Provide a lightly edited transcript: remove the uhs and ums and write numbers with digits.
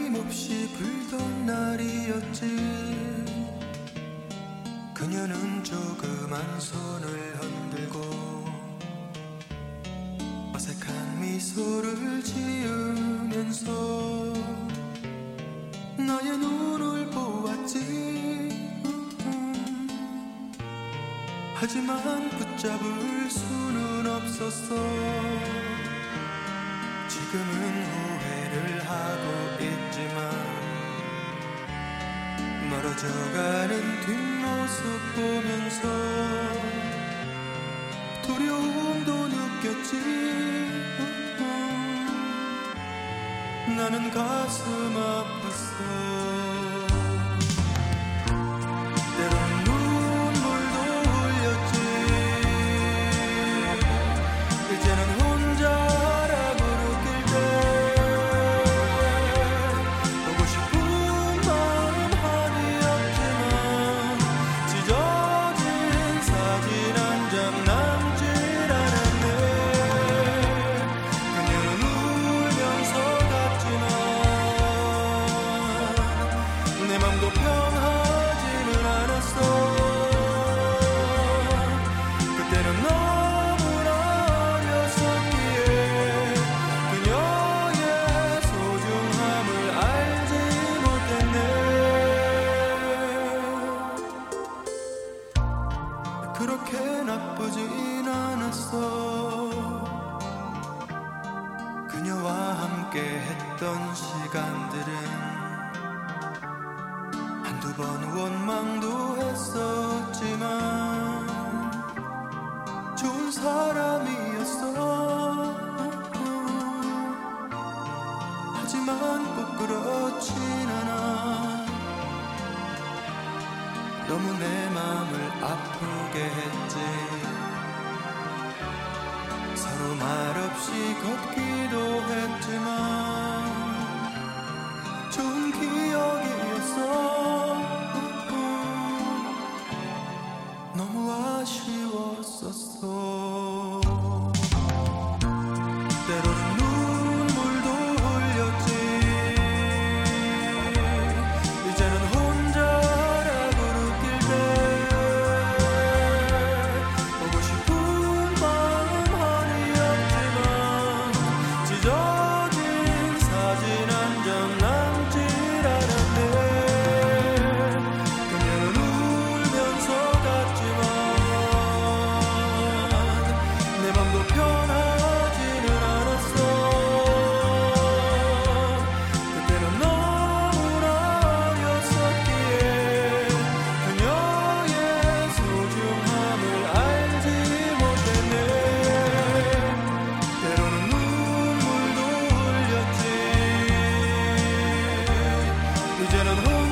끊임없이 불던 날이었지. 그녀는 조그만 손을 흔들고 어색한 미소를 지으면서 나의 눈을 보았지. 하지만 붙잡을 수는 없었어. 지금은 후회를 하고 있지만 멀어져가는 뒷모습 보면서 두려움도 느꼈지. 나는 가슴 아팠어. 그렇게 나쁘진 않았어. 그녀와 함께 했던 시간들은 한두 번 원망도 했었지만 좋은 사람이었어. 하지만 꼭 그렇진 않아. 너무 내 맘을 아프게 했지. 서로 말없이 걷기도 했지만 좋은 기억이었어. 너무 아쉬웠었어. 때로는 눈물도 흘렸지. 이제는 혼자라고 느낄 때 보고 싶은 마음 한이 없지만 찢어진 사진 한 장 남질 않았네. 그녀는 울면서 갔지만 내 맘도 편하지는 않았어. 그때는 너무나 어렸었기에 그녀의 소중함을 알지 못했네. 때로는 눈물도 흘렸지. 이제는